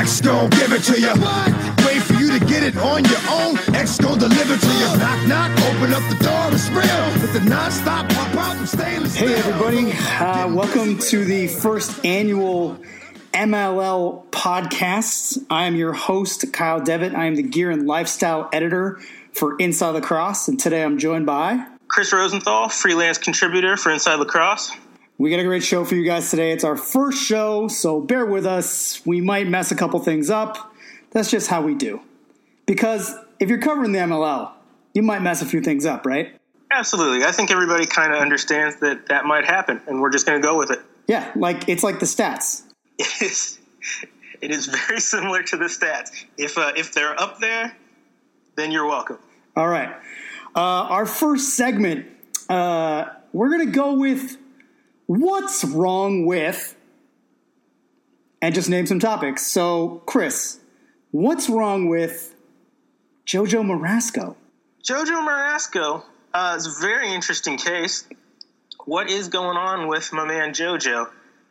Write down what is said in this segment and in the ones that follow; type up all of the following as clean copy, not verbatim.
X gon' give it to you. Wait for you to get it on your own. X gon' deliver to you. Knock, knock, open up the door, it's real. With the non-stop pop out from stainless steel. Hey everybody, welcome to the first annual MLL podcast. I am your host, Kyle Devitt. I am the gear and lifestyle editor for Inside Lacrosse, and today I'm joined by Chris Rosenthal, freelance contributor for Inside Lacrosse. We got a great show for you guys today. It's our first show, so bear with us. We might mess a couple things up. That's just how we do. Because if you're covering the MLL, you might mess a few things up, right? Absolutely. I think everybody kind of understands that that might happen, and we're just going to go with it. Yeah, it's like the stats. It is very similar to the stats. If they're up there, then you're welcome. All right. Our first segment, we're going to go with what's wrong with, and just name some topics. So, Chris, what's wrong with Jojo Marasco? Jojo Marasco is a very interesting case. What is going on with my man Jojo?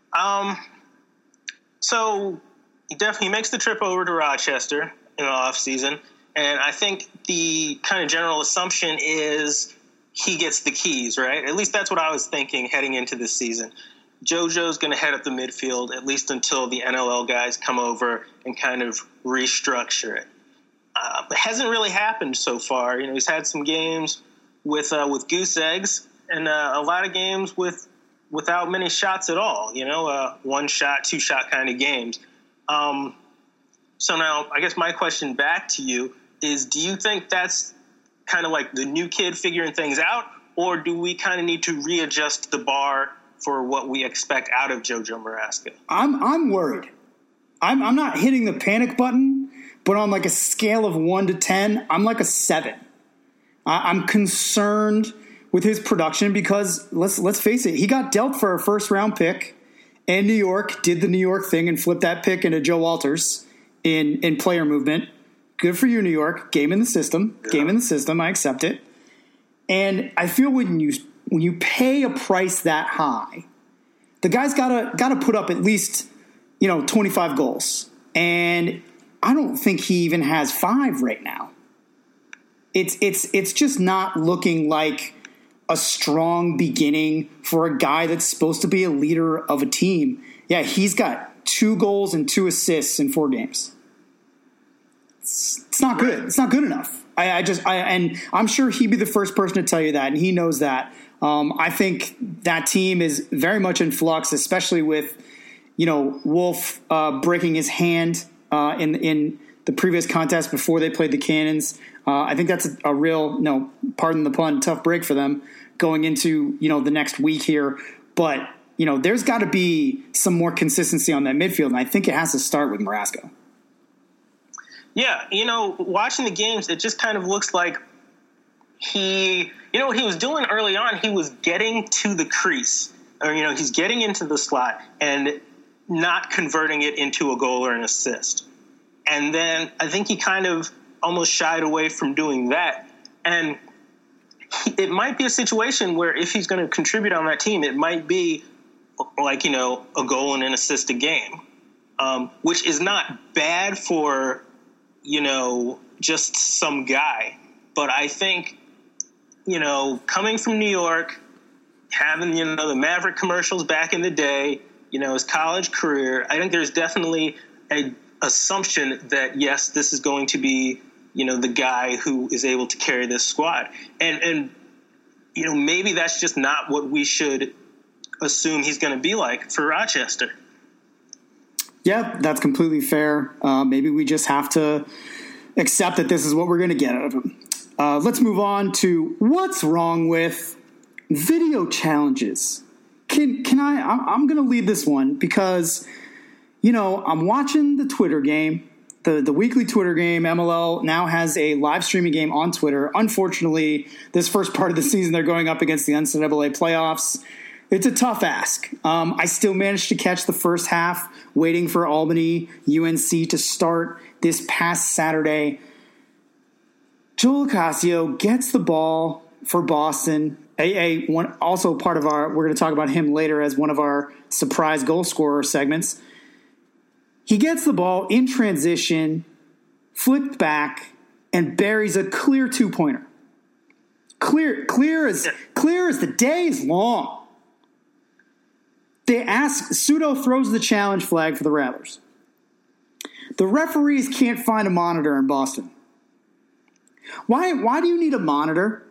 So he definitely makes the trip over to Rochester in the off season, and I think the kind of general assumption is he gets the keys, right? At least that's what I was thinking heading into this season. JoJo's going to head up the midfield, at least until the NLL guys come over and kind of restructure it. It hasn't really happened so far. You know, he's had some games with goose eggs and a lot of games without many shots at all. You know, one shot, two shot kind of games. So now, I guess my question back to you is: do you think that's kind of like the new kid figuring things out, or do we kind of need to readjust the bar for what we expect out of Jojo Marasco? I'm worried. I'm not hitting the panic button, but on like a scale of 1 to 10, I'm like a 7. I'm concerned with his production because let's face it, he got dealt for a first round pick, and New York did the New York thing and flipped that pick into Joe Walters in player movement. Good for you, New York. Game in the system. Yeah. Game in the system. I accept it. And I feel when you pay a price that high, the guy's gotta put up at least 25 goals. And I don't think he even has 5 right now. It's just not looking like a strong beginning for a guy that's supposed to be a leader of a team. Yeah, he's got 2 goals and 2 assists in 4 games. It's not good. It's not good enough. And I'm sure he'd be the first person to tell you that, and he knows that. I think that team is very much in flux, especially with, Wolf breaking his hand in the previous contest before they played the Cannons. I think that's a real, pardon the pun, tough break for them going into, the next week here. But, there's got to be some more consistency on that midfield, and I think it has to start with Marasco. Yeah, watching the games, it just kind of looks like what he was doing early on, he was getting to the crease, or, he's getting into the slot and not converting it into a goal or an assist. And then I think he kind of almost shied away from doing that. And it might be a situation where if he's going to contribute on that team, it might be like, a goal and an assist a game, which is not bad for just some guy. But I think, coming from New York, having, the Maverick commercials back in the day, his college career, I think there's definitely a assumption that, yes, this is going to be, the guy who is able to carry this squad. And maybe that's just not what we should assume he's going to be like for Rochester. Yeah, that's completely fair. Maybe we just have to accept that this is what we're going to get out of him. Let's move on to what's wrong with video challenges. I'm going to lead this one because, I'm watching the Twitter game, the weekly Twitter game. MLL now has a live streaming game on Twitter. Unfortunately, this first part of the season, they're going up against the NCAA playoffs. It's a tough ask. I still managed to catch the first half, waiting for Albany UNC to start this past Saturday. Joel Ocasio gets the ball for Boston. Also part of we're going to talk about him later as one of our surprise goal scorer segments. He gets the ball in transition, flipped back, and buries a clear 2-pointer. Clear as the day is long. Pseudo throws the challenge flag for the Rattlers. The referees can't find a monitor in Boston. Why do you need a monitor?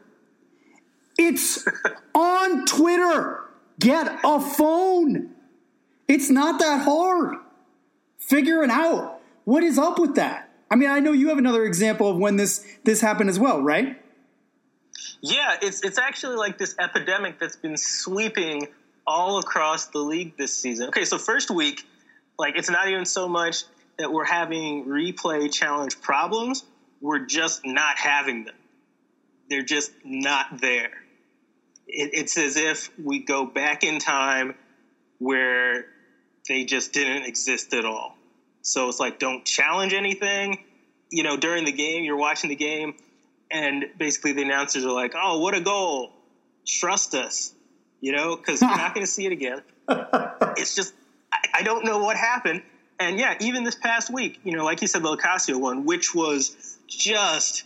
It's on Twitter. Get a phone. It's not that hard. Figure it out. What is up with that? I mean, I know you have another example of when this happened as well, right? Yeah, it's actually like this epidemic that's been sweeping all across the league this season. Okay, so first week, like, it's not even so much that we're having replay challenge problems. We're just not having them. They're just not there. It's as if we go back in time where they just didn't exist at all. So it's like, don't challenge anything. You know, during the game, you're watching the game, and basically the announcers are like, oh, what a goal. Trust us, you know, because you're not going to see it again. It's just, I don't know what happened. And yeah, even this past week, you know, like you said, the Ocasio one, which was just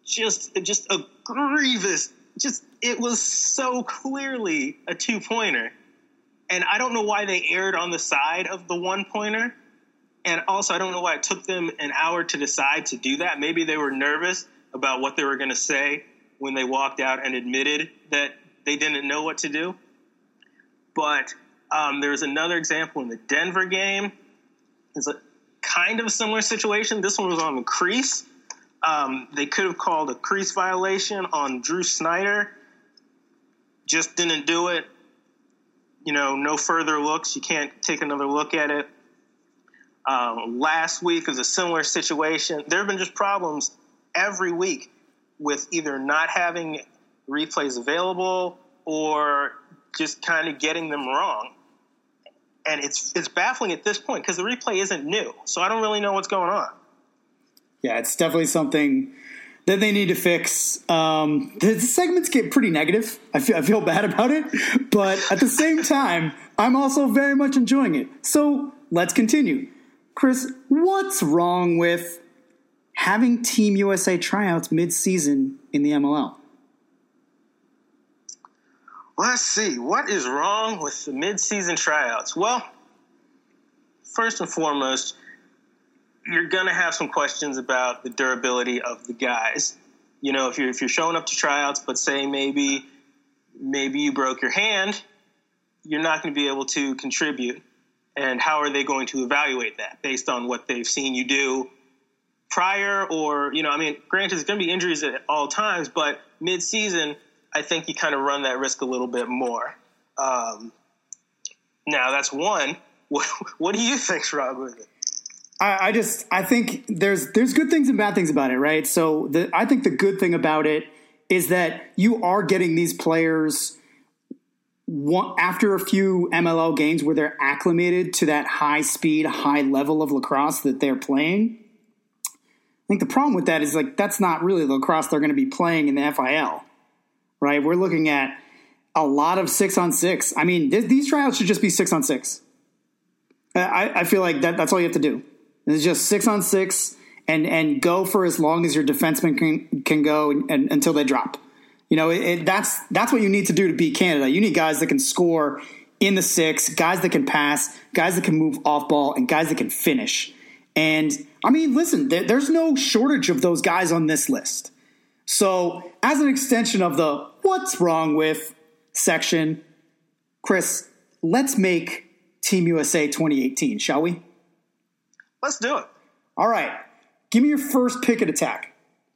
a grievous, it was so clearly a 2-pointer. And I don't know why they erred on the side of the 1-pointer. And also, I don't know why it took them an hour to decide to do that. Maybe they were nervous about what they were going to say when they walked out and admitted that they didn't know what to do. But there's another example in the Denver game. It's a kind of similar situation. This one was on the crease. They could have called a crease violation on Drew Snyder. Just didn't do it. You know, no further looks. You can't take another look at it. Last week was a similar situation. There have been just problems every week with either not having replays available or just kind of getting them wrong. And it's baffling at this point because the replay isn't new. So I don't really know what's going on. Yeah, it's definitely something that they need to fix. The segments get pretty negative. I feel bad about it. But at the same time, I'm also very much enjoying it. So let's continue. Chris, what's wrong with having Team USA tryouts mid-season in the MLL? Let's see. What is wrong with the mid-season tryouts? Well, first and foremost, you're going to have some questions about the durability of the guys. You know, if you're showing up to tryouts, but say maybe you broke your hand, you're not going to be able to contribute. And how are they going to evaluate that based on what they've seen you do prior? Or, you know, I mean, granted, there's going to be injuries at all times, but mid-season, I think you kind of run that risk a little bit more. Now, that's one. What do you think's wrong with it? I think there's good things and bad things about it, right? So I think the good thing about it is that you are getting these players after a few MLL games where they're acclimated to that high speed, high level of lacrosse that they're playing. I think the problem with that is, like, that's not really the lacrosse they're going to be playing in the FIL, right? We're looking at a lot of 6-on-6. I mean, these tryouts should just be 6-on-6. I feel like that's all you have to do. It's just 6-on-6 and go for as long as your defenseman can go until they drop. You know, that's what you need to do to beat Canada. You need guys that can score in the 6, guys that can pass, guys that can move off ball, and guys that can finish. And, I mean, listen, there's no shortage of those guys on this list. So, as an extension of the what's wrong with section, Chris, let's make Team USA 2018, shall we? Let's do it. All right. Give me your first pick at attack.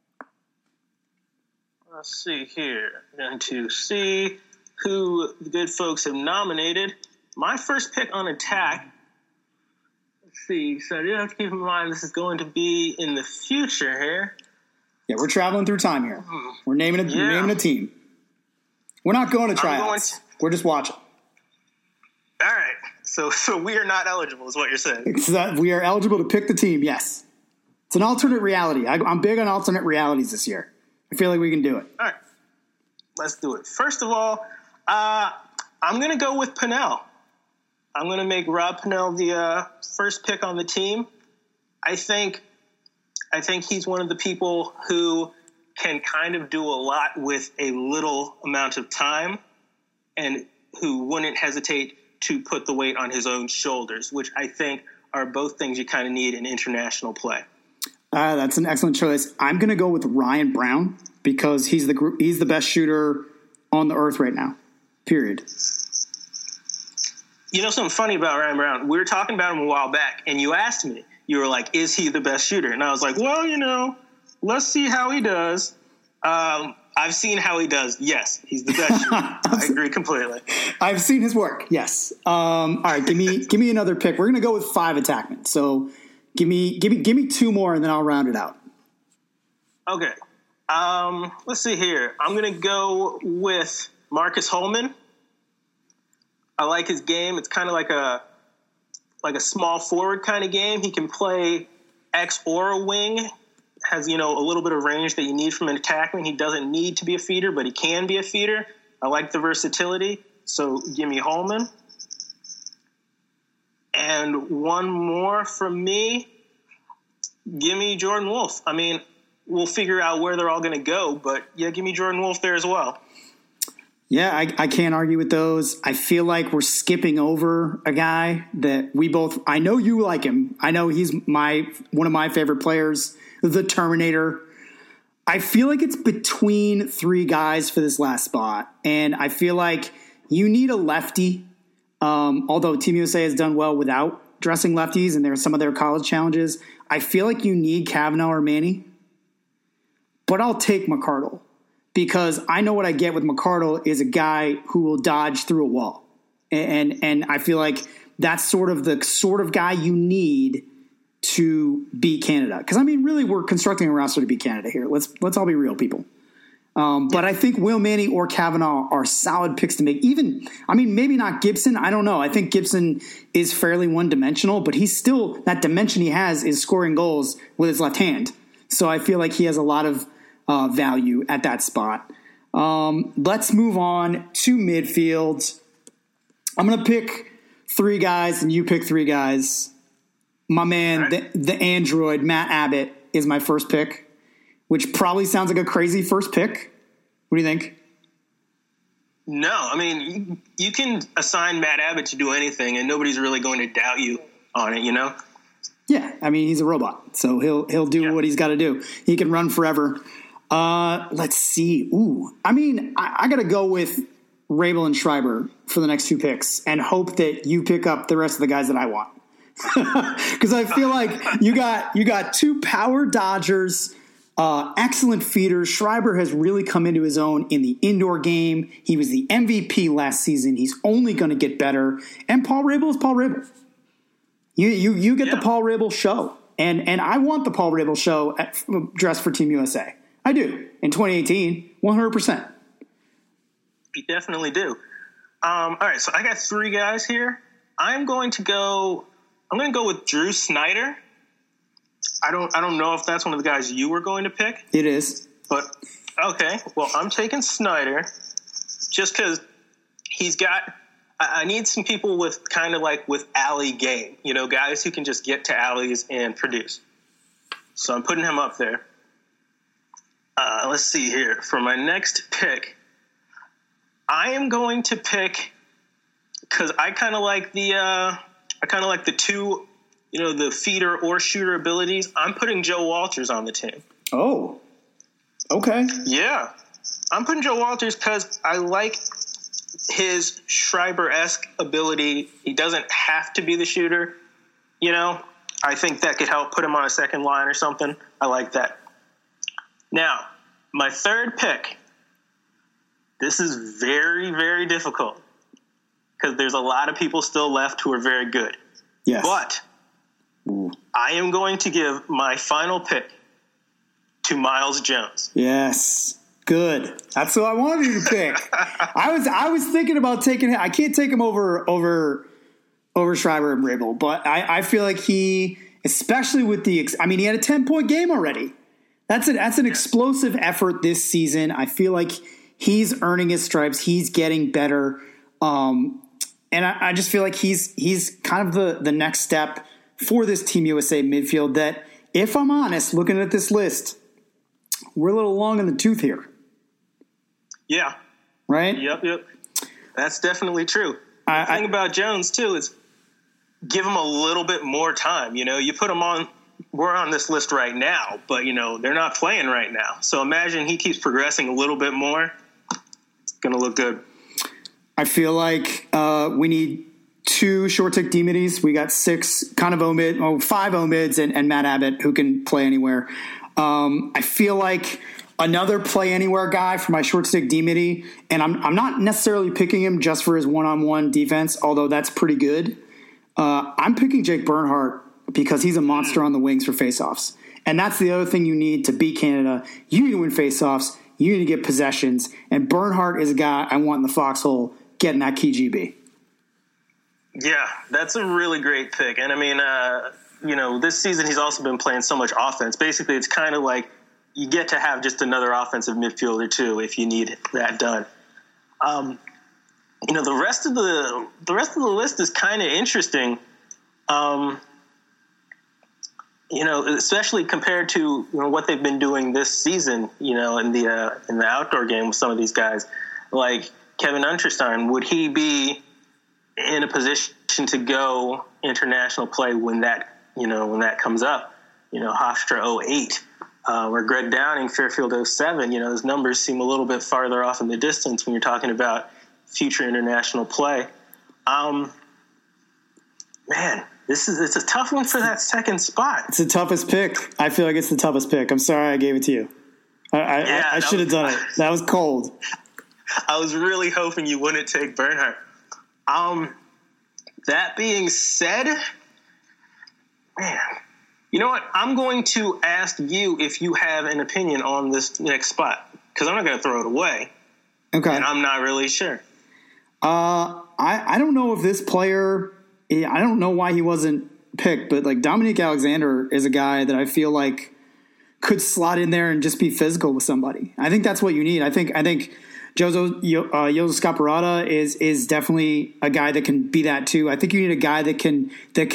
Let's see here. I'm going to see who the good folks have nominated. My first pick on attack. Let's see. So I do have to keep in mind this is going to be in the future here. Yeah, we're traveling through time here. We're naming a team. We're not going to tryouts. We're just watching. All right. So we are not eligible is what you're saying. We are eligible to pick the team, yes. It's an alternate reality. I'm big on alternate realities this year. I feel like we can do it. All right. Let's do it. First of all, I'm going to go with Pinnell. I'm going to make Rob Pennell the first pick on the team. I think he's one of the people who can kind of do a lot with a little amount of time and who wouldn't hesitate to put the weight on his own shoulders, which I think are both things you kind of need in international play. That's an excellent choice. I'm going to go with Ryan Brown because he's the best shooter on the earth right now, period. You know something funny about Ryan Brown? We were talking about him a while back, and you asked me, you were like, is he the best shooter? And I was like, well, let's see how he does. I've seen how he does. Yes, he's the best shooter. I agree completely. I've seen his work. Yes. All right, give me another pick. We're gonna go with 5 attackmen. So give me 2 more, and then I'll round it out. Okay. Let's see here. I'm gonna go with Marcus Holman. I like his game. It's kind of like a small forward kind of game. He can play X or a wing. Has, a little bit of range that you need from an attackman. He doesn't need to be a feeder, but he can be a feeder. I like the versatility. So give me Holman. And one more from me. Give me Jordan Wolf. I mean, we'll figure out where they're all going to go, but yeah, give me Jordan Wolf there as well. Yeah, I can't argue with those. I feel like we're skipping over a guy that I know you like him. I know he's one of my favorite players, the Terminator. I feel like it's between 3 guys for this last spot. And I feel like you need a lefty. Although Team USA has done well without dressing lefties and there are some of their college challenges, I feel like you need Kavanaugh or Manny. But I'll take McCardle. Because I know what I get with McCardle is a guy who will dodge through a wall. And I feel like that's sort of the sort of guy you need to beat Canada. Because, really, we're constructing a roster to beat Canada here. Let's all be real, people. But I think Will Manny or Kavanaugh are solid picks to make. Maybe not Gibson. I don't know. I think Gibson is fairly one-dimensional, but he's still – that dimension he has is scoring goals with his left hand. So I feel like he has a lot of – value at that spot. Let's move on to midfield. I'm going to pick 3 guys and you pick 3 guys. My man, right. the android, Matt Abbott, is my first pick, which probably sounds like a crazy first pick. What do you think? No, you can assign Matt Abbott to do anything and nobody's really going to doubt you on it, Yeah, he's a robot, so he'll do what he's got to do. He can run forever. Let's see. I got to go with Rabel and Schreiber for the next 2 picks and hope that you pick up the rest of the guys that I want. Because I feel like you got 2 power dodgers, excellent feeders. Schreiber has really come into his own in the indoor game. He was the MVP last season. He's only going to get better. And Paul Rabel is Paul Rabel. You get the Paul Rabel show. And I want the Paul Rabel show dressed for Team USA. I do. In 2018, 100%. You definitely do. All right, so I got 3 guys here. I'm going to go with Drew Snyder. I don't know if that's one of the guys you were going to pick. It is. But okay, well, I'm taking Snyder just because he's got I need some people with kind of like with alley game, guys who can just get to alleys and produce. So I'm putting him up there. Let's see here. For my next pick, I am going to pick because I kind of like the 2, the feeder or shooter abilities. I'm putting Joe Walters on the team. Oh, okay. Yeah, I'm putting Joe Walters because I like his Schreiber-esque ability. He doesn't have to be the shooter. I think that could help put him on a second line or something. I like that. Now, my third pick, this is very, very difficult because there's a lot of people still left who are very good. Yes. But I am going to give my final pick to Miles Jones. Yes. Good. That's what I wanted you to pick. I was thinking about taking him. I can't take him over Schreiber and Rabel, but I feel like he, especially with he had a 10-point game already. That's an explosive effort this season. I feel like he's earning his stripes. He's getting better. And I just feel like he's kind of the next step for this Team USA midfield that, if I'm honest, looking at this list, we're a little long in the tooth here. Yeah. Right? Yep. That's definitely true. The thing about Jones, too, is give him a little bit more time. You put him on – we're on this list right now, but, they're not playing right now. So imagine he keeps progressing a little bit more. It's going to look good. I feel like we need 2 short-tick D-middies. We got 5 Omids and Matt Abbott who can play anywhere. I feel like another play anywhere guy for my short stick D-midi, and I'm not necessarily picking him just for his one-on-one defense, although that's pretty good. I'm picking Jake Bernhardt because he's a monster on the wings for faceoffs. And that's the other thing you need to beat Canada. You need to win faceoffs. You need to get possessions. And Bernhardt is a guy I want in the foxhole getting that key GB. Yeah, that's a really great pick. And I mean, this season he's also been playing so much offense. Basically, it's kind of like you get to have just another offensive midfielder too if you need that done. The rest of the list is kind of interesting. Especially compared to what they've been doing this season. In the outdoor game with some of these guys, like Kevin Unterstein, would he be in a position to go international play when that comes up? Hofstra 08, or Greg Downing, Fairfield 07. Those numbers seem a little bit farther off in the distance when you're talking about future international play. It's a tough one for that second spot. It's the toughest pick. I feel like it's the toughest pick. I'm sorry I gave it to you. I should have done it. That was cold. I was really hoping you wouldn't take Bernhardt. That being said, man, you know what? I'm going to ask you if you have an opinion on this next spot, because I'm not going to throw it away. Okay. And I'm not really sure. I don't know if this player, I don't know why he wasn't picked, but like Dominique Alexander is a guy that I feel like could slot in there and just be physical with somebody. I think that's what you need. I think Joseph Scaparrotta is definitely a guy that can be that too. I think you need a guy that can,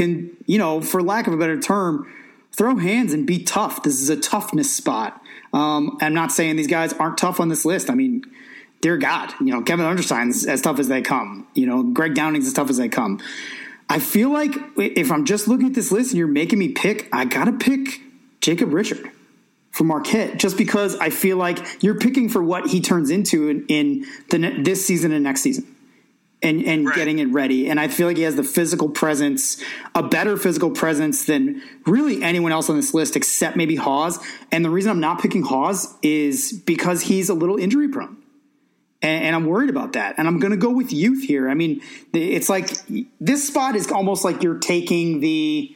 for lack of a better term, throw hands and be tough. This is a toughness spot. I'm not saying these guys aren't tough on this list. I mean, dear God, Kevin Unterstein's as tough as they come. Greg Downing's as tough as they come. I feel like if I'm just looking at this list and you're making me pick, I got to pick Jacob Richard from Marquette, just because I feel like you're picking for what he turns into in this season and next season and right. Getting it ready. And I feel like he has the physical presence, a better physical presence than really anyone else on this list except maybe Hawes. And the reason I'm not picking Hawes is because he's a little injury prone. And I'm worried about that. And I'm going to go with youth here. I mean, it's like this spot is almost like you're taking this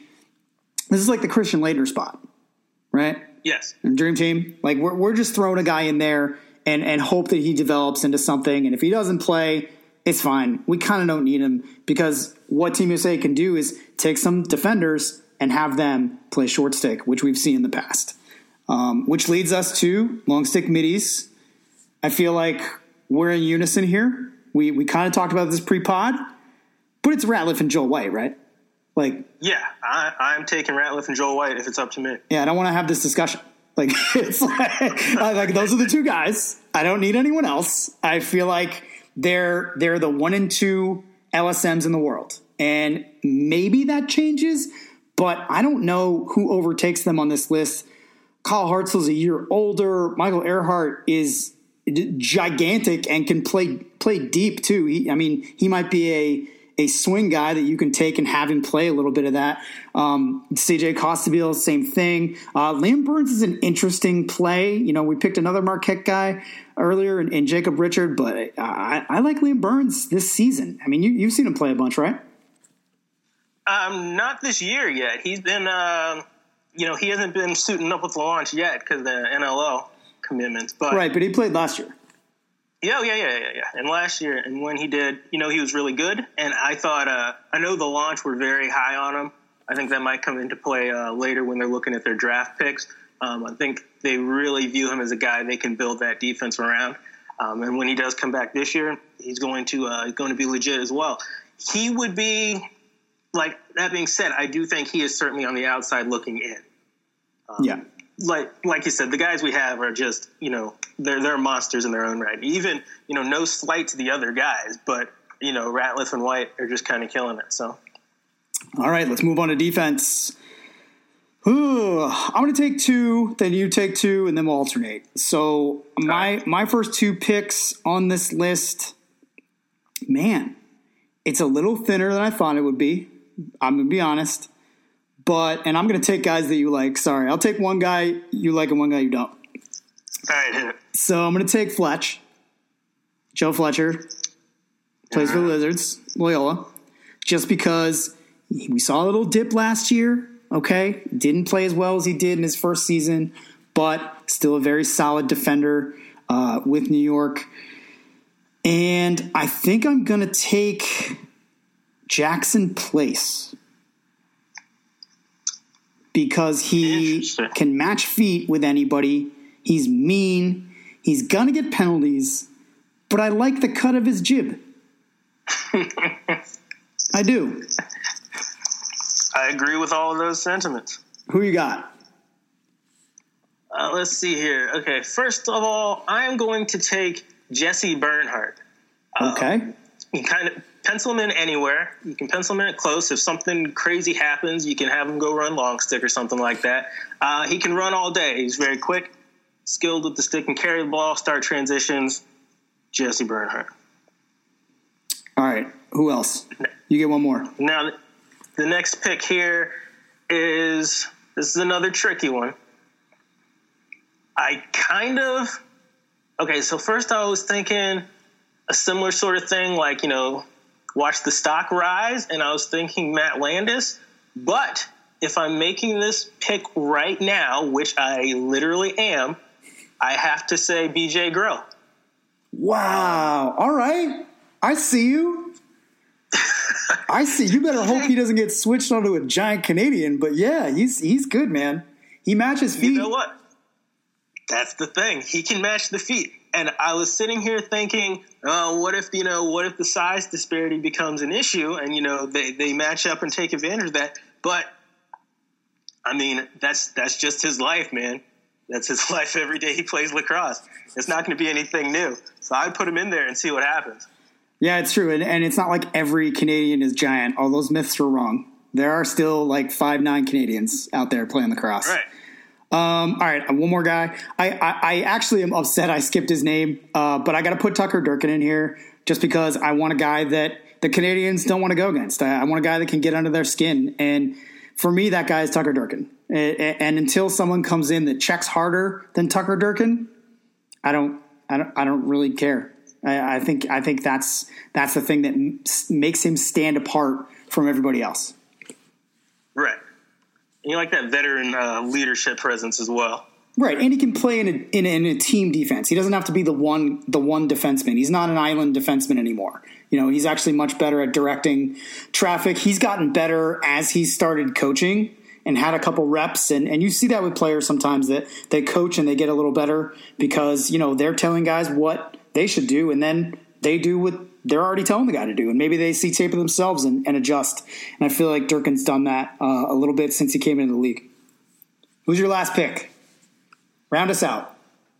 is like the Christian Laettner spot, right? Yes. And Dream Team. Like we're just throwing a guy in there and hope that he develops into something. And if he doesn't play, it's fine. We kind of don't need him, because what Team USA can do is take some defenders and have them play short stick, which we've seen in the past. Which leads us to long stick middies. I feel like we're in unison here. We kind of talked about this pre-pod, but it's Ratliff and Joel White, right? Yeah, I'm taking Ratliff and Joel White if it's up to me. Yeah, I don't want to have this discussion. It's like those are the two guys. I don't need anyone else. I feel like they're the 1 and 2 LSMs in the world, and maybe that changes, but I don't know who overtakes them on this list. Kyle Hartzell's a year older. Michael Earhart is gigantic and can play deep too. He might be a swing guy that you can take and have him play a little bit of that. CJ Costabile, same thing. Liam Burns is an interesting play. We picked another Marquette guy earlier in Jacob Richard, but I like Liam Burns this season. I mean, you've seen him play a bunch, right? Not this year yet. He's been, he hasn't been suiting up with the launch yet because of the NLO commitments. But right, but he played last year. Yeah. And last year, and when he did, he was really good. And I thought, I know the launch were very high on him. I think that might come into play later when they're looking at their draft picks. I think they really view him as a guy they can build that defense around. And when he does come back this year, he's going to be legit as well. he would be, like, that being said, I do think he is certainly on the outside looking in. Yeah. Like you said, the guys we have are just, they're monsters in their own right. Even, no slight to the other guys, but, Ratliff and White are just kind of killing it. So, all right, let's move on to defense. Ooh, I'm going to take two, then you take two, and then we'll alternate. So my first two picks on this list, man, it's a little thinner than I thought it would be. I'm going to be honest. And I'm going to take guys that you like. Sorry, I'll take one guy you like and one guy you don't. All right, hit it. So I'm going to take Fletch. Joe Fletcher plays for the Lizards, Loyola, just because we saw a little dip last year. Okay, didn't play as well as he did in his first season, but still a very solid defender with New York. And I think I'm going to take Jackson Place because he can match feet with anybody. He's mean. He's going to get penalties, but I like the cut of his jib. I do. I agree with all of those sentiments. Who you got? Let's see here. Okay, first of all, I am going to take Jesse Bernhardt. Okay. You kind of pencil him in anywhere. You can pencil him in close. If something crazy happens, you can have him go run long stick or something like that. He can run all day. He's very quick, skilled with the stick and carry the ball, start transitions. Jesse Bernhardt. All right. Who else? You get one more. Now, the next pick here this is another tricky one. So first I was thinking a similar sort of thing, like, watch the stock rise, and I was thinking Matt Landis. But if I'm making this pick right now, which I literally am, I have to say BJ Grill. Wow. All right. I see you. I see. You better hope he doesn't get switched onto a giant Canadian. But yeah, he's good, man. He matches feet. You know what? That's the thing. He can match the feet. And I was sitting here thinking, what if the size disparity becomes an issue and, they match up and take advantage of that. But I mean, that's just his life, man. That's his life every day he plays lacrosse. It's not going to be anything new. So I'd put him in there and see what happens. Yeah, it's true. And it's not like every Canadian is giant. All those myths are wrong. There are still like 5'9" Canadians out there playing lacrosse. Right. All right, one more guy. I actually am upset I skipped his name, but I got to put Tucker Durkin in here just because I want a guy that the Canadians don't want to go against. I want a guy that can get under their skin. And for me, that guy is Tucker Durkin. And until someone comes in that checks harder than Tucker Durkin, I don't really care. I think that's the thing that makes him stand apart from everybody else. Right. And you like that veteran leadership presence as well. Right, and he can play in a team defense. He doesn't have to be the one defenseman. He's not an island defenseman anymore. He's actually much better at directing traffic. He's gotten better as he started coaching and had a couple reps. And you see that with players sometimes that they coach and they get a little better because, they're telling guys what they should do, and then they do what they're already telling the guy to do. And maybe they see tape of themselves and adjust. And I feel like Durkin's done that a little bit since he came into the league. Who's your last pick? Round us out.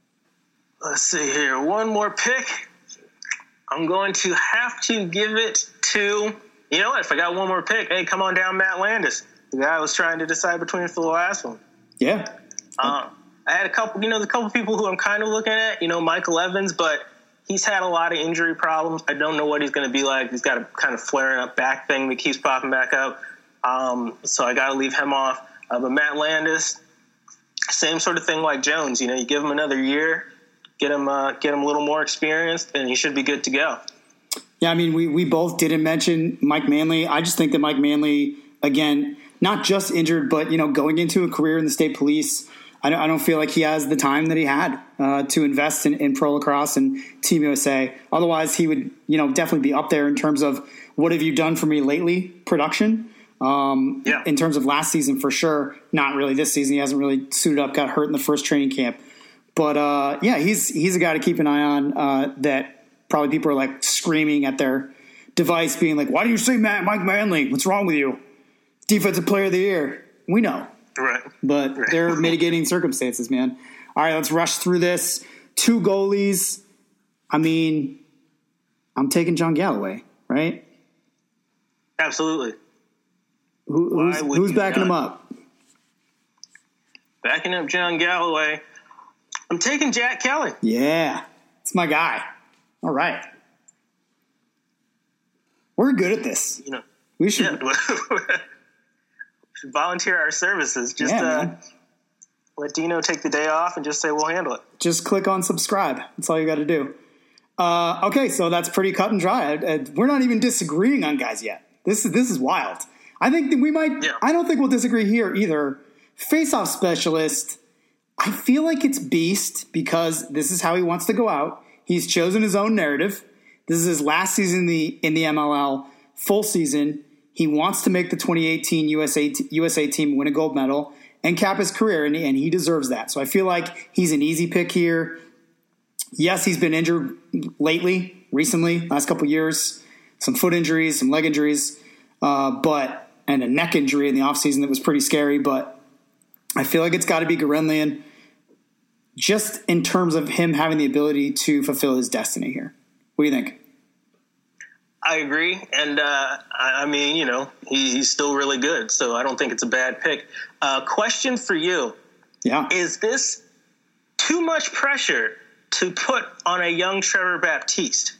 Let's see here. One more pick. I'm going to have to give it to, you know what? If I got one more pick, hey, come on down, Matt Landis. The guy I was trying to decide between for the last one. Yeah. I had a couple, the couple people who I'm kind of looking at, Michael Evans, but he's had a lot of injury problems. I don't know what he's going to be like. He's got a kind of flaring up back thing that keeps popping back up. So I got to leave him off. But Matt Landis, same sort of thing like Jones. You give him another year, get him a little more experienced, and he should be good to go. Yeah, I mean, we both didn't mention Mike Manley. I just think that Mike Manley, again, not just injured, but going into a career in the state police, I don't feel like he has the time that he had to invest in pro lacrosse and Team USA. Otherwise, he would definitely be up there in terms of what have you done for me lately production. In terms of last season, for sure. Not really this season. He hasn't really suited up, got hurt in the first training camp. But, he's a guy to keep an eye on that probably people are like screaming at their device being like, why do you say Mike Manley? What's wrong with you? Defensive player of the year. We know. Right. But they're mitigating circumstances, man. All right, let's rush through this. 2 goalies. I mean, I'm taking John Galloway, right? Absolutely. Who's backing him up? Backing up John Galloway. I'm taking Jack Kelly. Yeah, it's my guy. All right. We're good at this. You know, we should, should volunteer our services. Just let Dino take the day off and just say we'll handle it. Just click on subscribe. That's all you got to do. Okay, so that's pretty cut and dry. We're not even disagreeing on guys yet. This is wild. I think that we might. Yeah. I don't think we'll disagree here either. Face-off specialist. I feel like it's Beast because this is how he wants to go out. He's chosen his own narrative. This is his last season in the MLL, full season. He wants to make the 2018 USA team, win a gold medal, and cap his career, and he deserves that. So I feel like he's an easy pick here. Yes, he's been injured recently, last couple of years. Some foot injuries, some leg injuries, and a neck injury in the offseason that was pretty scary. But I feel like it's got to be Guerenlian just in terms of him having the ability to fulfill his destiny here. What do you think? I agree. And, I mean, you know, he's still really good, so I don't think it's a bad pick. Question for you. Yeah. Is this too much pressure to put on a young Trevor Baptiste?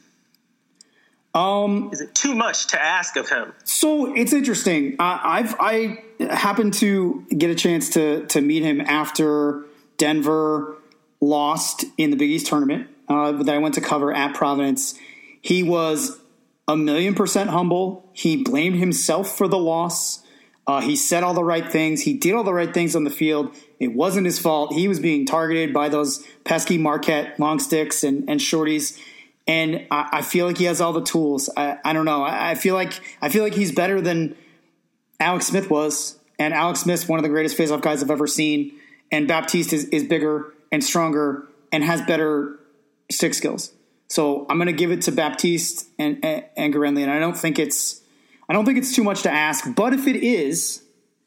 Is it too much to ask of him? So it's interesting. I happened to get a chance to meet him after Denver lost in the Big East tournament that I went to cover at Providence. He was 1,000,000% humble. He blamed himself for the loss. He said all the right things. He did all the right things on the field. It wasn't his fault. He was being targeted by those pesky Marquette long sticks and shorties. And I feel like he has all the tools. I don't know. I feel like he's better than Alex Smith was. And Alex Smith's one of the greatest faceoff guys I've ever seen. And Baptiste is bigger and stronger and has better stick skills. So I'm going to give it to Baptiste and Guerenlian. I don't think it's too much to ask. But if it is,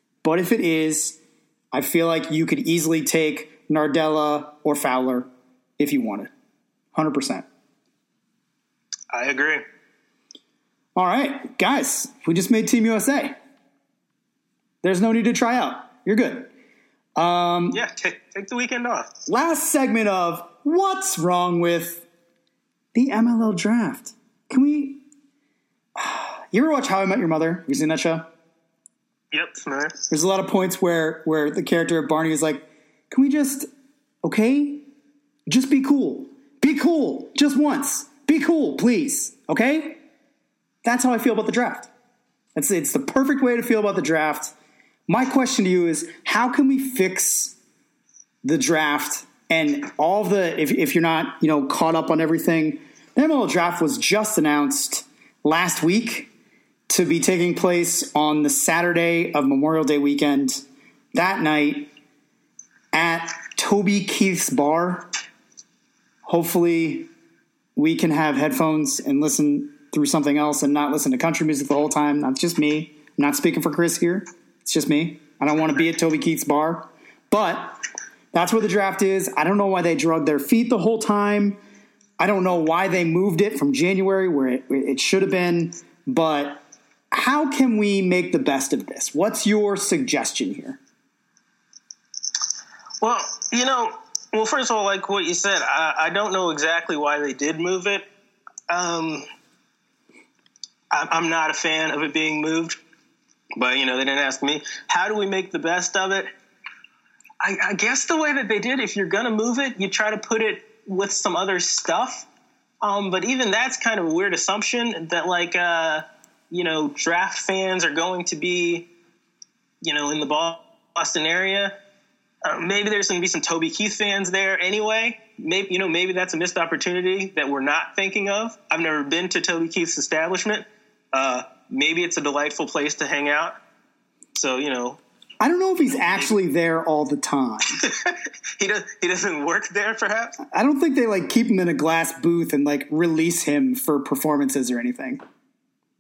I feel like you could easily take Nardella or Fowler if you wanted. 100%. I agree. All right, guys, we just made Team USA. There's no need to try out. You're good. Yeah, take the weekend off. Last segment of What's Wrong with the MLL Draft. Can we... You ever watch How I Met Your Mother? Have you seen that show? Yep, familiar. There's a lot of points where the character of Barney is like, can we just, okay? Just be cool. Be cool. Just once. Be cool, please. Okay? That's how I feel about the draft. It's the perfect way to feel about the draft. My question to you is, how can we fix the draft and all of the, if you're not, caught up on everything, the MLL Draft was just announced last week to be taking place on the Saturday of Memorial Day weekend. That night at Toby Keith's bar. Hopefully we can have headphones and listen through something else and not listen to country music the whole time. That's just me. I'm not speaking for Chris here. It's just me. I don't want to be at Toby Keith's bar. But that's where the draft is. I don't know why they drugged their feet the whole time. I don't know why they moved it from January where it should have been. But how can we make the best of this? What's your suggestion here? Well, first of all, like what you said, I don't know exactly why they did move it. I'm not a fan of it being moved, but, they didn't ask me. How do we make the best of it? I guess the way that they did, if you're going to move it, you try to put it with some other stuff. But even that's kind of a weird assumption that, draft fans are going to be, in the Boston area. Maybe there's going to be some Toby Keith fans there anyway. Maybe that's a missed opportunity that we're not thinking of. I've never been to Toby Keith's establishment. Maybe it's a delightful place to hang out. So, I don't know if he's actually there all the time. He doesn't work there, perhaps? I don't think they keep him in a glass booth and release him for performances or anything.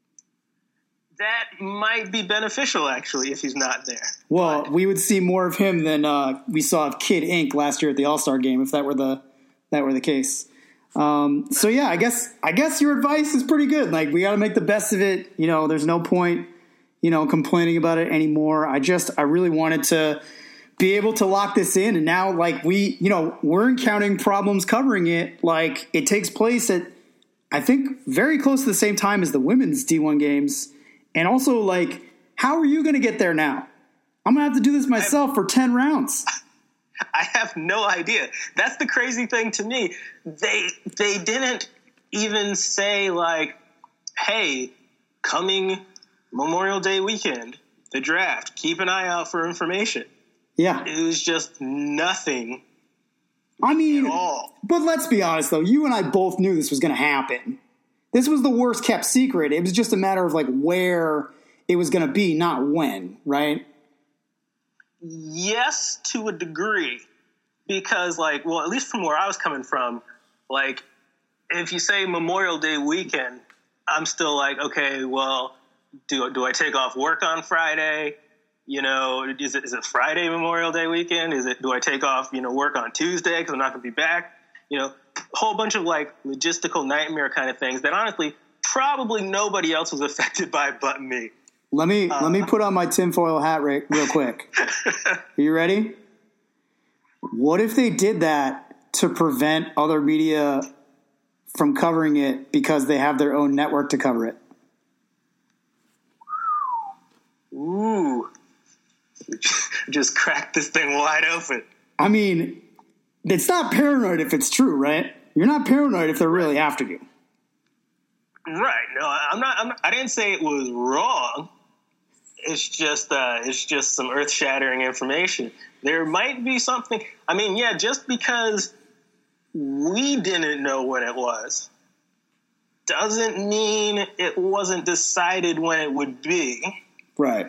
That might be beneficial, actually, if he's not there. Well, we would see more of him than we saw of Kid Ink last year at the All-Star game, if that were the case. So yeah, I guess your advice is pretty good. Like, we got to make the best of it. You know, there's no point, complaining about it anymore. I really wanted to be able to lock this in. And now, like, we're encountering problems covering it. Like, it takes place at, I think, very close to the same time as the women's D1 games. And also, like, how are you going to get there now? I'm going to have to do this myself for 10 rounds. I have no idea. That's the crazy thing to me. They didn't even say, like, hey, coming Memorial Day weekend, the draft, keep an eye out for information. Yeah. It was just nothing. I mean, at all. But let's be honest, though. You and I both knew this was going to happen. This was the worst kept secret. It was just a matter of, like, where it was going to be, not when, right? Yes, to a degree. Because, like, well, at least from where I was coming from, like, if you say Memorial Day weekend, I'm still like, okay, well, do I take off work on Friday? Is it Friday Memorial Day weekend? Do I take off, work on Tuesday because I'm not going to be back? A whole bunch of, like, logistical nightmare kind of things that honestly probably nobody else was affected by but me. Let me put on my tinfoil hat real quick. Are you ready? What if they did that to prevent other media from covering it because they have their own network to cover it? Ooh. Just cracked this thing wide open. I mean, it's not paranoid if it's true, right? You're not paranoid if they're really after you. Right. No, I'm not. I didn't say it was wrong. It's just some earth-shattering information. There might be something. I mean, yeah, just because we didn't know when it was doesn't mean it wasn't decided when it would be. Right.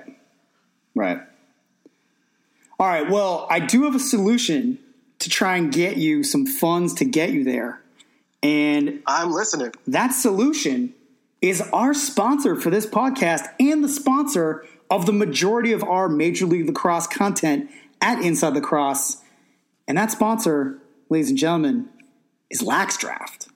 All right. Well, I do have a solution to try and get you some funds to get you there. And I'm listening. That solution is our sponsor for this podcast and the sponsor of the majority of our Major League Lacrosse content at Inside Lacrosse. And that sponsor, ladies and gentlemen, is Lax Draft.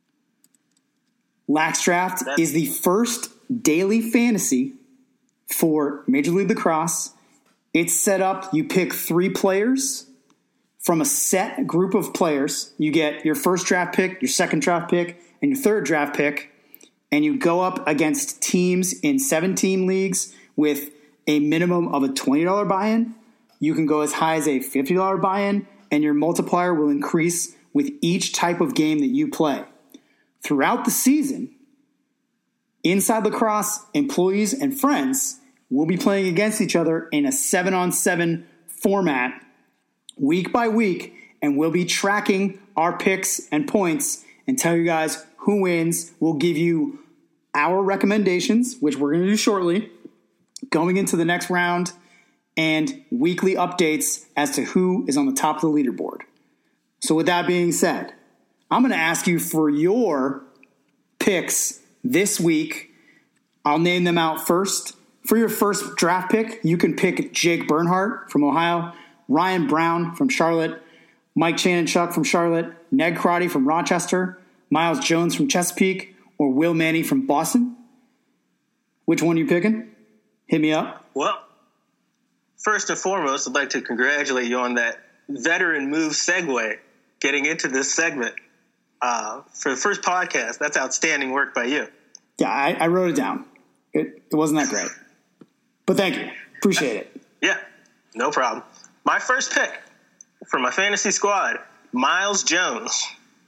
Lax Draft is the first daily fantasy for Major League Lacrosse. It's set up, you pick 3 players from a set group of players. You get your first draft pick, your second draft pick, and your third draft pick. And you go up against teams in 17 leagues with a minimum of a $20 buy-in. You can go as high as a $50 buy-in, and your multiplier will increase with each type of game that you play. Throughout the season, Inside Lacrosse employees and friends will be playing against each other in a 7-on-7 format week by week, and we'll be tracking our picks and points and tell you guys who wins. We'll give you our recommendations, which we're going to do shortly, going into the next round, and weekly updates as to who is on the top of the leaderboard. So with that being said, I'm going to ask you for your picks this week. I'll name them out first. For your first draft pick, you can pick Jake Bernhardt from Ohio, Ryan Brown from Charlotte, Mike Chanenchuk from Charlotte, Ned Crotty from Rochester, Miles Jones from Chesapeake, or Will Manny from Boston. Which one are you picking? Hit me up. Well, first and foremost, I'd like to congratulate you on that veteran move segue getting into this segment. For the first podcast, that's outstanding work by you. Yeah, I wrote it down. It wasn't that great. But thank you. Appreciate it. Yeah, no problem. My first pick for my fantasy squad, Miles Jones.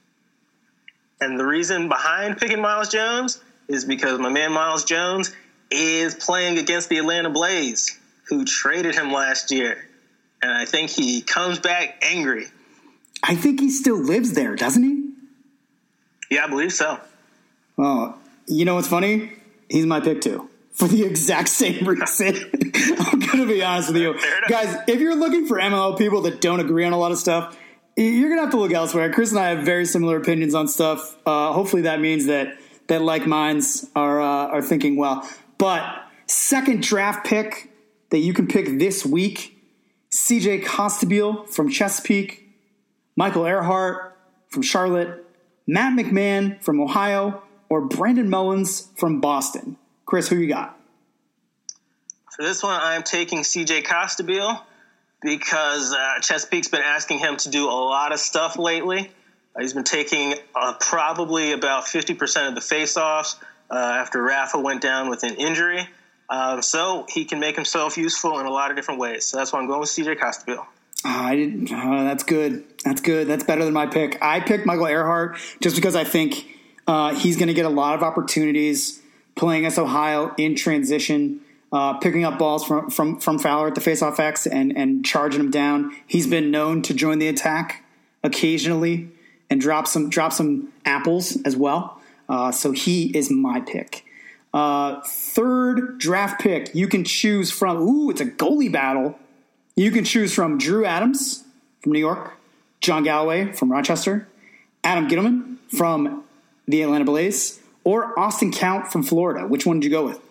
And the reason behind picking Miles Jones is because my man Miles Jones is playing against the Atlanta Blaze, who traded him last year. And I think he comes back angry. I think he still lives there, doesn't he? Yeah, I believe so. Oh, you know what's funny? He's my pick too. For the exact same reason. I'm going to be honest with you. Guys, if you're looking for MLL people that don't agree on a lot of stuff, you're going to have to look elsewhere. Chris and I have very similar opinions on stuff. Hopefully that means that like minds are thinking well. But second draft pick that you can pick this week, CJ Costabile from Chesapeake, Michael Earhart from Charlotte, Matt McMahon from Ohio, or Brandon Mullins from Boston. Chris, who you got? For this one, I'm taking CJ Costabile because Chesapeake's been asking him to do a lot of stuff lately. He's been taking probably about 50% of the faceoffs after Rafa went down with an injury. So he can make himself useful in a lot of different ways. So that's why I'm going with CJ Costabile. That's good. That's good. That's better than my pick. I picked Michael Earhart just because I think he's going to get a lot of opportunities playing against Ohio in transition, picking up balls from Fowler at the faceoff X and charging him down. He's been known to join the attack occasionally and drop some apples as well. So he is my pick. Third draft pick, you can choose from. It's a goalie battle. You can choose from Drew Adams from New York, John Galloway from Rochester, Adam Gittleman from the Atlanta Blaze, or Austin Count from Florida. Which one did you go with?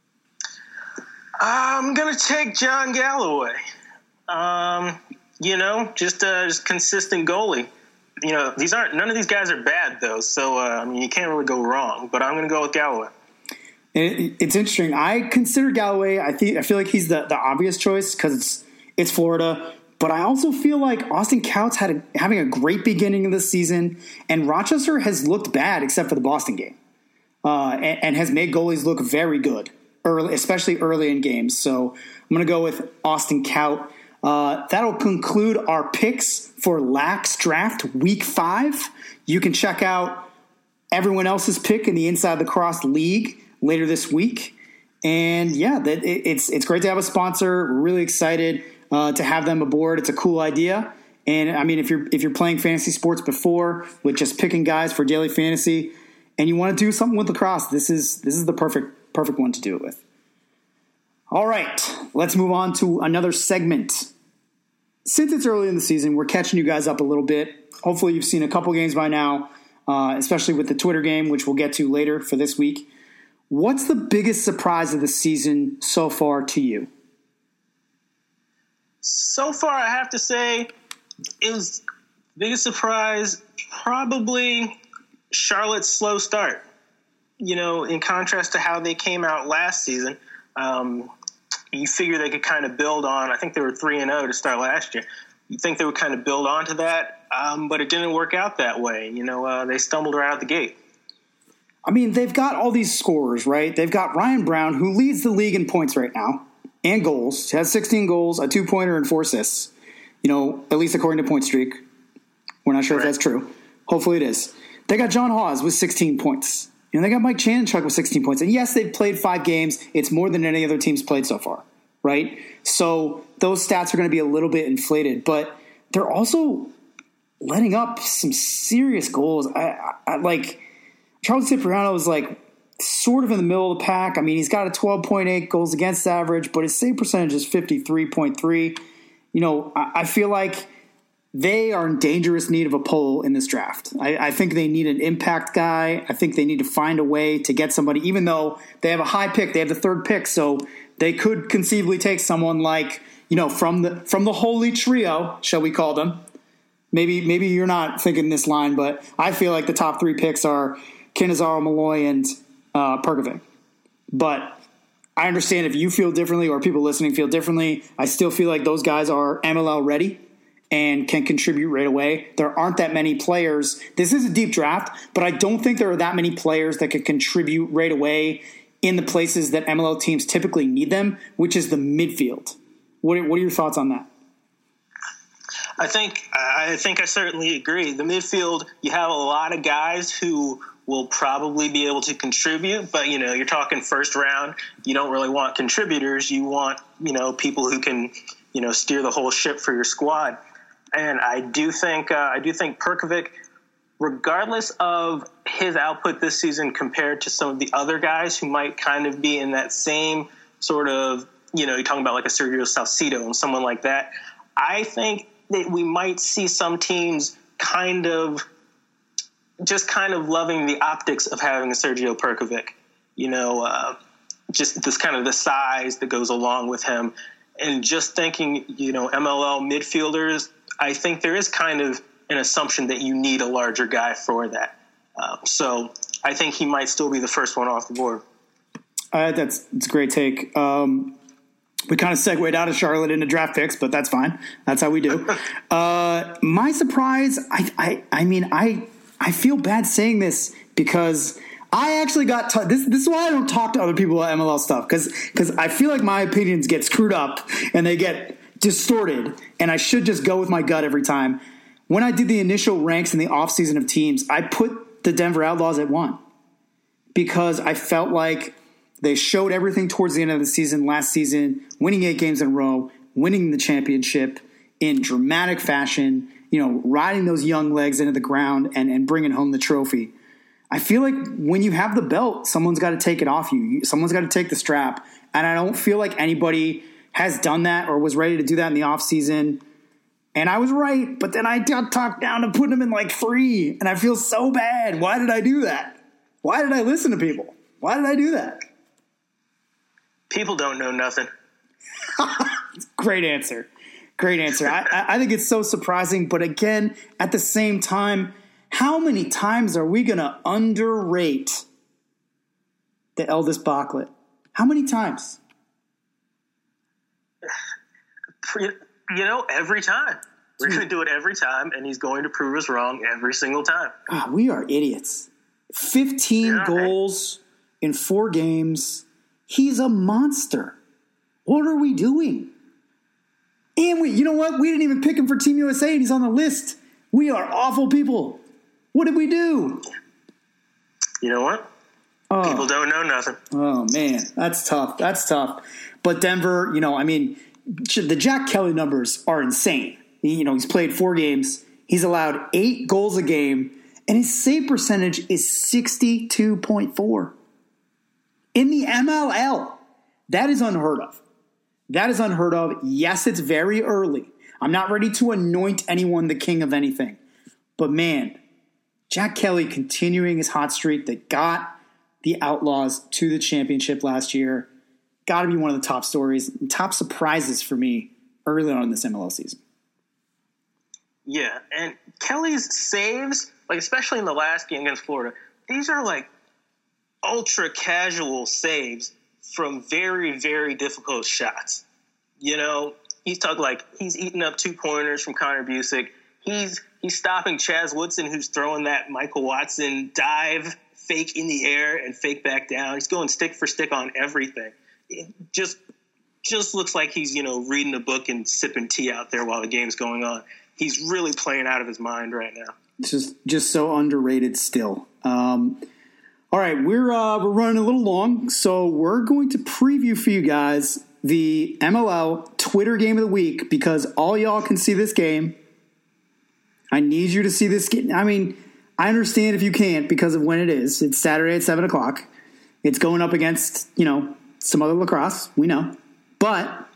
I'm going to take John Galloway. Just consistent goalie. None of these guys are bad, though, so you can't really go wrong. But I'm going to go with Galloway. It's interesting. I consider Galloway. I feel like he's the obvious choice because it's Florida. But I also feel like Austin Count's having a great beginning of the season, and Rochester has looked bad except for the Boston game, and has made goalies look very good, especially early in games. So I'm going to go with Austin Count. That'll conclude our picks for Lax Draft Week 5. You can check out everyone else's pick in the Inside the Cross League later this week. And yeah, it's great to have a sponsor. We're really excited to have them aboard. It's a cool idea. And I mean, if you're playing fantasy sports before with just picking guys for daily fantasy and you want to do something with lacrosse, this is the perfect one to do it with. All right, let's move on to another segment. Since it's early in the season, we're catching you guys up a little bit. Hopefully you've seen a couple games by now, especially with the Twitter game, which we'll get to later for this week. What's the biggest surprise of the season so far to you? So far, I have to say, it was biggest surprise, probably Charlotte's slow start. In contrast to how they came out last season, you figure they could kind of build on. I think they were 3-0 to start last year. You think they would kind of build onto that, but it didn't work out that way. They stumbled right out the gate. I mean, they've got all these scorers, right? They've got Ryan Brown, who leads the league in points right now, and goals. He has 16 goals, a 2-pointer, and 4 assists. At least according to Point Streak. We're not sure if that's true. Hopefully it is. They got John Hawes with 16 points. They got Mike Chanchuk with 16 points. And yes, they've played 5 games. It's more than any other team's played so far, right? So those stats are going to be a little bit inflated. But they're also letting up some serious goals. I like Charles Cipriano is sort of in the middle of the pack. I mean, he's got a 12.8 goals against average, but his save percentage is 53.3. I feel like they are in dangerous need of a pull in this draft. I think they need an impact guy. I think they need to find a way to get somebody, even though they have a high pick. They have the 3rd pick, so they could conceivably take someone from the holy trio, shall we call them. Maybe you're not thinking this line, but I feel like the top 3 picks are Cannizzaro, Malloy, and Perkovic. But I understand if you feel differently or people listening feel differently. I still feel like those guys are MLL ready and can contribute right away. There aren't that many players. This is a deep draft, but I don't think there are that many players that can contribute right away in the places that MLL teams typically need them, which is the midfield. What are your thoughts on that? I think I certainly agree. The midfield, you have a lot of guys who will probably be able to contribute, but you're talking first round. You don't really want contributors. You want people who can steer the whole ship for your squad. And I do think Perkovic, regardless of his output this season compared to some of the other guys who might kind of be in that same sort of, you're talking about like a Sergio Salcido and someone like that. I think that we might see some teams kind of loving the optics of having a Sergio Perkovic. just this kind of the size that goes along with him. And just thinking, MLL midfielders, I think there is kind of an assumption that you need a larger guy for that. So I think he might still be the first one off the board. That's a great take. We kind of segued out of Charlotte into draft picks, but that's fine. That's how we do. My surprise, I feel bad saying this because I actually got this is why I don't talk to other people about MLL stuff, because I feel like my opinions get screwed up and they get distorted, and I should just go with my gut every time. When I did the initial ranks in the offseason of teams, I put the Denver Outlaws at 1 because I felt like they showed everything towards the end of the season last season, winning 8 games in a row, winning the championship in dramatic fashion, riding those young legs into the ground and bringing home the trophy. I feel like when you have the belt, someone's got to take it off you. Someone's got to take the strap. And I don't feel like anybody has done that or was ready to do that in the offseason. And I was right, but then I got talked down to putting them in like 3. And I feel so bad. Why did I do that? Why did I listen to people? Why did I do that? People don't know nothing. Great answer. Great answer. I think it's so surprising. But again, at the same time, how many times are we going to underrate the Eldest Bocklet? How many times? Every time. We're going to do it every time, and he's going to prove us wrong every single time. We are idiots. 15 goals in 4 games. He's a monster. What are we doing? And you know what? We didn't even pick him for Team USA, and he's on the list. We are awful people. What did we do? You know what? People don't know nothing. Oh, man. That's tough. But Denver, the Jack Kelly numbers are insane. He's played 4 games. He's allowed 8 goals a game, and his save percentage is 62.4. In the MLL. That is unheard of. Yes, it's very early. I'm not ready to anoint anyone the king of anything. But, man, Jack Kelly continuing his hot streak that got the Outlaws to the championship last year. Got to be one of the top stories, top surprises for me early on in this MLL season. Yeah, and Kelly's saves, especially in the last game against Florida, these are ultra casual saves from very, very difficult shots. He's talking he's eating up 2 pointers from Connor Busick. He's stopping Chaz Woodson, who's throwing that Michael Watson dive fake in the air and fake back down. He's going stick for stick on everything. It just looks like he's, reading a book and sipping tea out there while the game's going on. He's really playing out of his mind right now. It's just so underrated still. All right, we're running a little long, so we're going to preview for you guys the MLL Twitter Game of the Week because all y'all can see this game. I need you to see this game. I understand if you can't because of when it is. It's Saturday at 7 o'clock. It's going up against, some other lacrosse. We know. But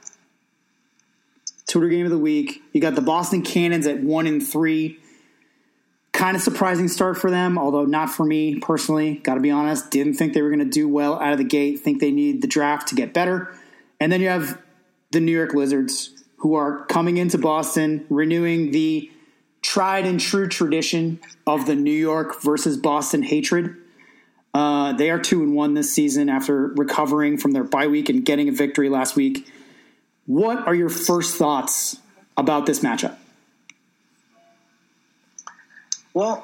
Twitter Game of the Week, you got the Boston Cannons at 1-3. Kind of surprising start for them, although not for me personally. Got to be honest. Didn't think they were going to do well out of the gate. Think they need the draft to get better. And then you have the New York Lizards, who are coming into Boston, renewing the tried and true tradition of the New York versus Boston hatred. They are 2-1 this season after recovering from their bye week and getting a victory last week. What are your first thoughts about this matchup? Well,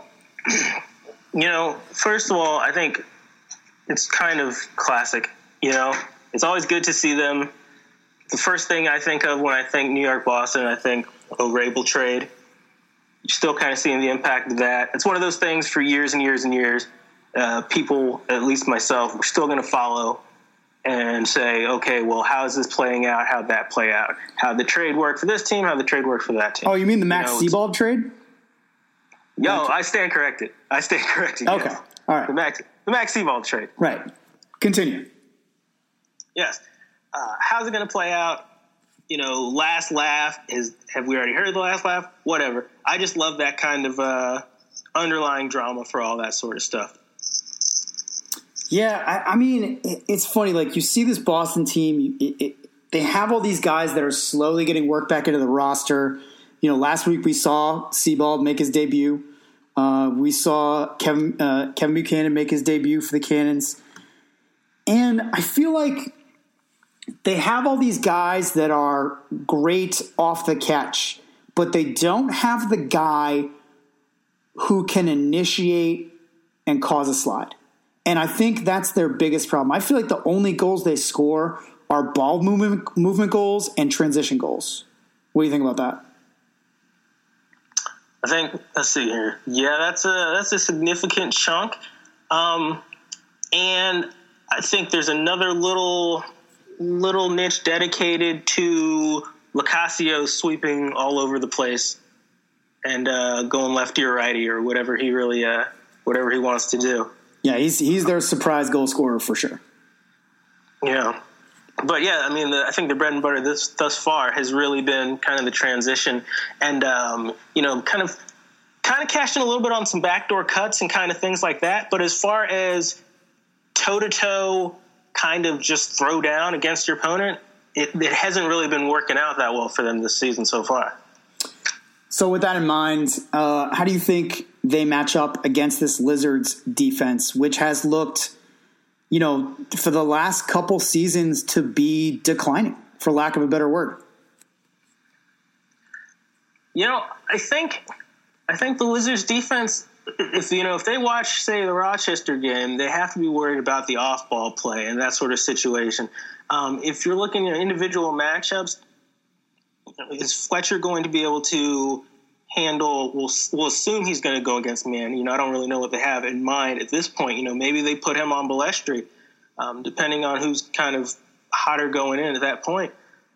first of all, I think it's kind of classic. It's always good to see them. The first thing I think of when I think New York Boston, I think Rabel trade. You're still kind of seeing the impact of that. It's one of those things for years and years and years. People, at least myself, we're still going to follow and say, okay, well, how is this playing out? How'd that play out? How'd the trade work for this team? How'd the trade work for that team? Oh, you mean the Max Seabald trade? I stand corrected. Okay. Yes. All right. The Max Seabald trade. Right. Continue. Yes. How's it going to play out? Last laugh have we already heard the last laugh? Whatever. I just love that kind of underlying drama for all that sort of stuff. Yeah, I mean, it's funny. Like, you see this Boston team, they have all these guys that are slowly getting worked back into the roster. You know, last week we saw Sebald make his debut. We saw Kevin Buchanan make his debut for the Cannons. And I feel like they have all these guys that are great off the catch, but they don't have the guy who can initiate and cause a slide. And I think that's their biggest problem. I feel like the only goals they score are ball movement goals and transition goals. What do you think about that? I think, let's see here. Yeah, that's a significant chunk. And I think there's another little niche dedicated to Locascio sweeping all over the place and going lefty or righty or whatever he wants to do. Yeah, he's their surprise goal scorer for sure. Yeah. But yeah, I mean, I think the bread and butter thus far has really been kind of the transition and, kind of cashing a little bit on some backdoor cuts and kind of things like that. But as far as toe-to-toe kind of just throw down against your opponent, it hasn't really been working out that well for them this season so far. So with that in mind, how do you think they match up against this Lizards defense, which has looked, for the last couple seasons to be declining, for lack of a better word? I think the Lizards defense, if they watch, say, the Rochester game, they have to be worried about the off-ball play and that sort of situation. If you're looking at individual matchups, is Fletcher going to be able to handle? We'll assume he's going to go against man. I don't really know what they have in mind at this point. Maybe they put him on Balestri, depending on who's kind of hotter going in at that point.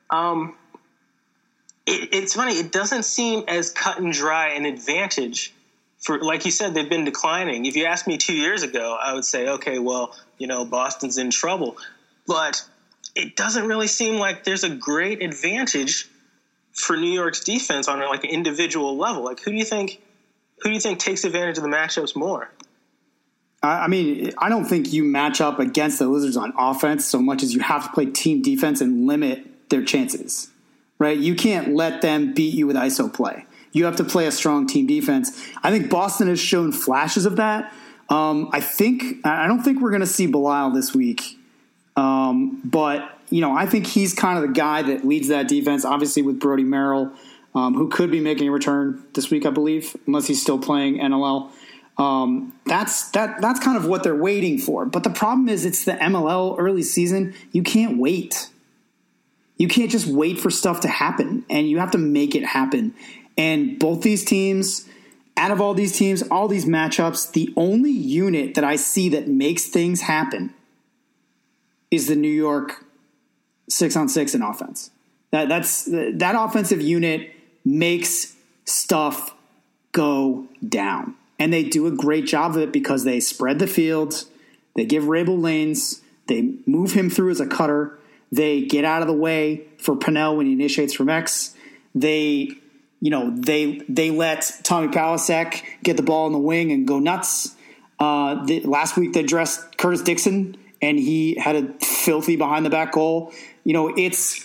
It's funny. It doesn't seem as cut and dry an advantage for, like you said, they've been declining. If you asked me 2 years ago, I would say, okay, well, Boston's in trouble. But it doesn't really seem like there's a great advantage for New York's defense on an individual level. Who do you think takes advantage of the matchups more? I mean, I don't think you match up against the Lizards on offense so much as you have to play team defense and limit their chances, right? You can't let them beat you with ISO play. You have to play a strong team defense. I think Boston has shown flashes of that. I don't think we're going to see Belisle this week. But I think he's kind of the guy that leads that defense, obviously with Brody Merrill, who could be making a return this week, I believe, unless he's still playing NLL. That's kind of what they're waiting for. But the problem is it's the MLL early season. You can't wait. You can't just wait for stuff to happen, and you have to make it happen. And both these teams, out of all these teams, all these matchups, the only unit that I see that makes things happen is the New York 6-on-6 in offense. That offensive unit makes stuff go down. And they do a great job of it because they spread the field, they give Rabel lanes, they move him through as a cutter, they get out of the way for Pennell when he initiates from X. They let Tommy Palasek get the ball in the wing and go nuts. Last week they dressed Curtis Dixon, and he had a filthy behind the back goal. It's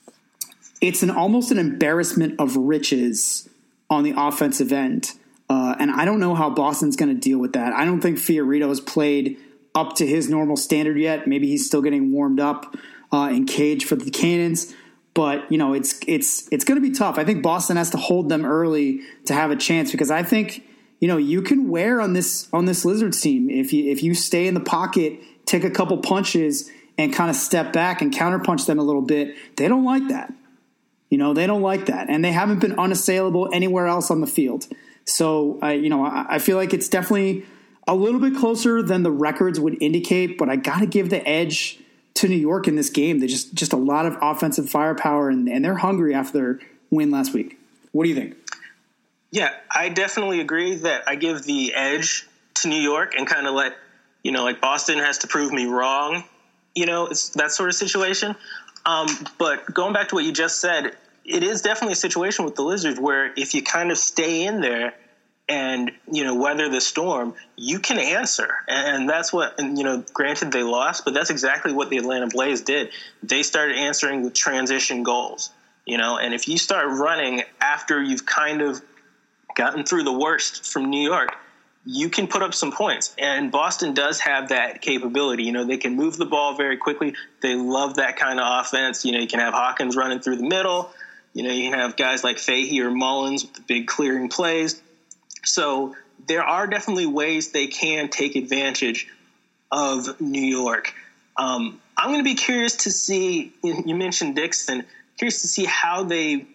almost an embarrassment of riches on the offensive end. And I don't know how Boston's going to deal with that. I don't think Fiorito has played up to his normal standard yet. Maybe he's still getting warmed up in cage for the Cannons. But, it's going to be tough. I think Boston has to hold them early to have a chance because I think, you can wear on this Lizards team. If you stay in the pocket, take a couple punches and kind of step back and counterpunch them a little bit, they don't like that. They don't like that. And they haven't been unassailable anywhere else on the field. So, I feel like it's definitely a little bit closer than the records would indicate, but I got to give the edge to New York in this game. They just a lot of offensive firepower, and they're hungry after their win last week. What do you think? Yeah, I definitely agree that I give the edge to New York and kind of let, Boston has to prove me wrong. It's that sort of situation. But going back to what you just said, it is definitely a situation with the Lizards where if you kind of stay in there, and, weather the storm, you can answer. And that's what, granted they lost, but that's exactly what the Atlanta Blaze did. They started answering with transition goals, and if you start running after you've kind of gotten through the worst from New York, you can put up some points. And Boston does have that capability. They can move the ball very quickly. They love that kind of offense. You can have Hawkins running through the middle. You can have guys like Fahey or Mullins with the big clearing plays. So there are definitely ways they can take advantage of New York. I'm going to be curious to see, you mentioned Dixon, curious to see how they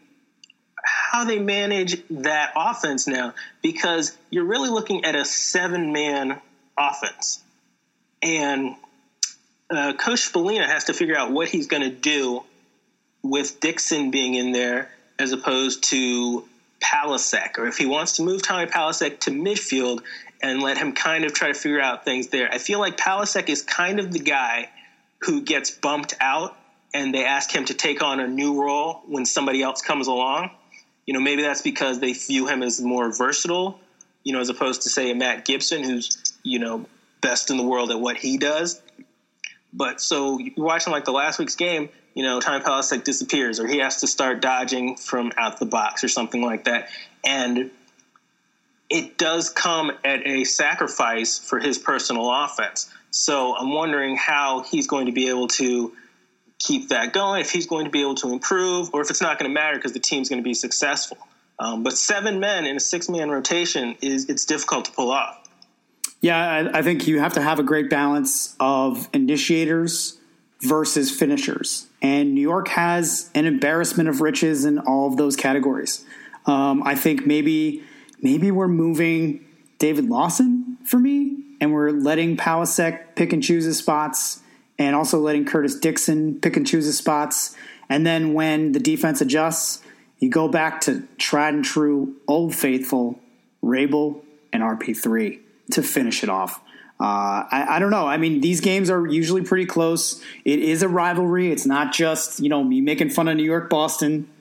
manage that offense now, because you're really looking at a 7-man offense. And Coach Spallina has to figure out what he's going to do with Dixon being in there as opposed to Palasek, or if he wants to move Tommy Palasek to midfield and let him kind of try to figure out things there. I feel like Palasek is kind of the guy who gets bumped out and they ask him to take on a new role when somebody else comes along. Maybe that's because they view him as more versatile, as opposed to, say, a Matt Gibson, who's, best in the world at what he does. But so you're watching like the last week's game, Tommy Palasek disappears, or he has to start dodging from out the box or something like that. And it does come at a sacrifice for his personal offense. So I'm wondering how he's going to be able to keep that going, if he's going to be able to improve, or if it's not going to matter because the team's going to be successful. But 7 men in a 6-man rotation it's difficult to pull off. Yeah, I think you have to have a great balance of initiators versus finishers. And New York has an embarrassment of riches in all of those categories. I think maybe we're moving David Lawson for me, and we're letting Palasek pick and choose his spots, and also letting Curtis Dixon pick and choose his spots. And then when the defense adjusts, you go back to tried and true, old faithful Rabel and RP3 to finish it off. I don't know. I mean, these games are usually pretty close. It is a rivalry. It's not just, me making fun of New York, Boston.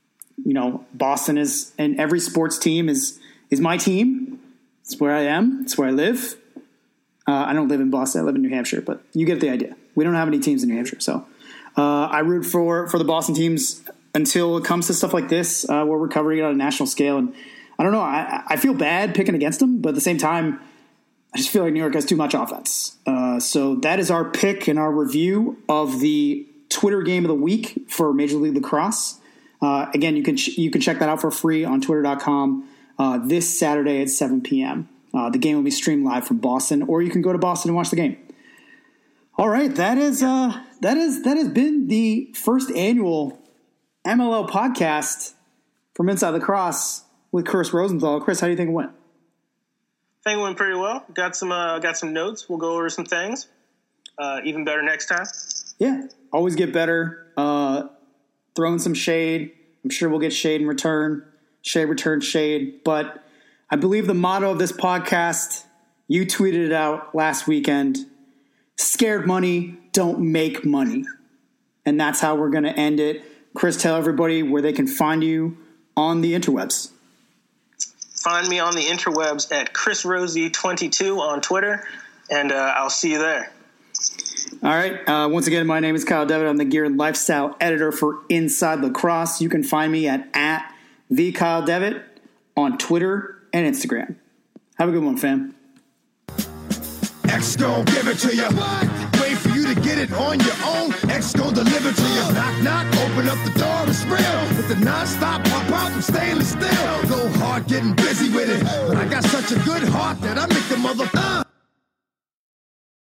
Boston is, and every sports team is my team. It's where I am. It's where I live. I don't live in Boston. I live in New Hampshire, but you get the idea. We don't have any teams in New Hampshire. So I root for the Boston teams until it comes to stuff like this, where we're covering it on a national scale. And I don't know. I feel bad picking against them, but at the same time, I just feel like New York has too much offense. So that is our pick and our review of the Twitter game of the week for Major League Lacrosse. Again, you can check that out for free on twitter.com this Saturday at 7 p.m. The game will be streamed live from Boston, or you can go to Boston and watch the game. All right, that has been the first annual MLL podcast from Inside Lacrosse with Chris Rosenthal. Chris, how do you think it went? I think it went pretty well. Got some notes. We'll go over some things. Even better next time. Yeah, always get better. Throwing some shade. I'm sure we'll get shade in return. Shade returns shade. But I believe the motto of this podcast, you tweeted it out last weekend: scared money don't make money. And that's how we're going to end it. Chris, tell everybody where they can find you on the interwebs. Find me on the interwebs at ChrisRosie22 on Twitter, and I'll see you there. All right. Once again, my name is Kyle Devitt. I'm the gear and lifestyle editor for Inside Lacrosse. You can find me at @TheKyleDevitt on Twitter and Instagram. Have a good one, fam. X gon' give it to you. Wait for you to get it on your own. X gon' deliver to you. Knock, knock, open up the door, it's real. With the non-stop pop out from stainless steel. Go hard getting busy with it. I got such a good heart that I make the mother